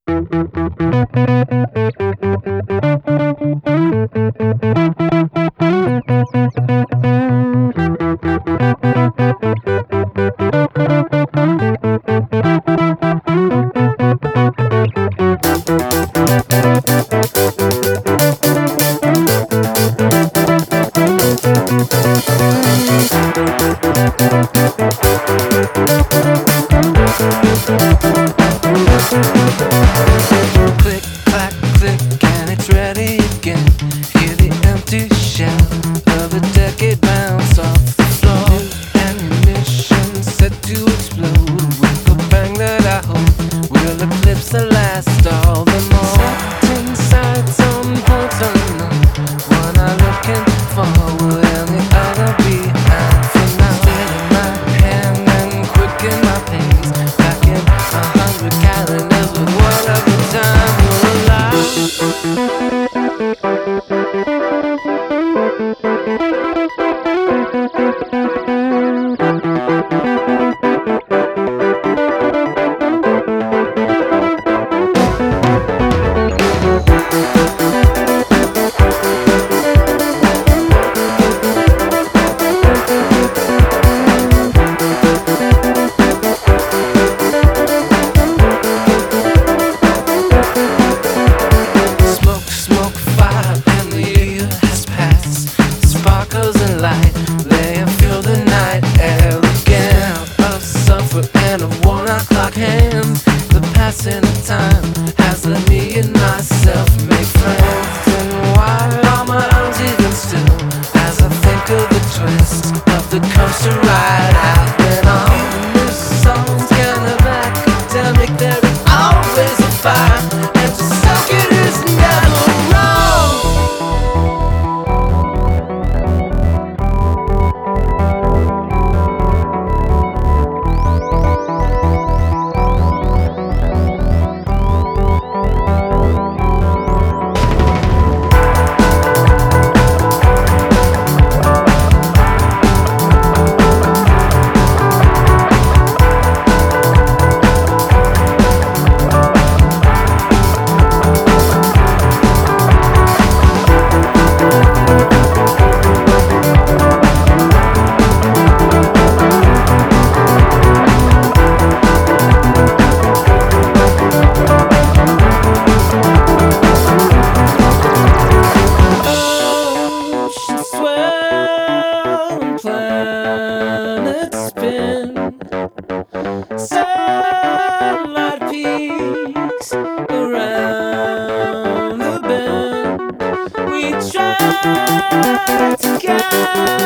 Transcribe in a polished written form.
Click, clack, click, and it's ready again. Hear the empty shell of a decade bounce off the floor. New ammunition set to explode with a bang that I hope will eclipse the last all the more. Setting sights on points unknown, one eye looking forward and the other behind. For now, still in my hand and quicken my pace, packing 100 calendars with whatever time will allow. Smoke, fire, and the year has passed. Sparkles and light, they fill the night air again. Of suffer and of worn out clock hands, the passing of time has let me and myself make friends. And while all my arms even still, as I think of the twist of the coaster ride I've been on. This song's kind of academic, there is always a fire, and to suck it is never wrong. Ocean swell and planets spin, sunlight peaks around the bend. We try to guide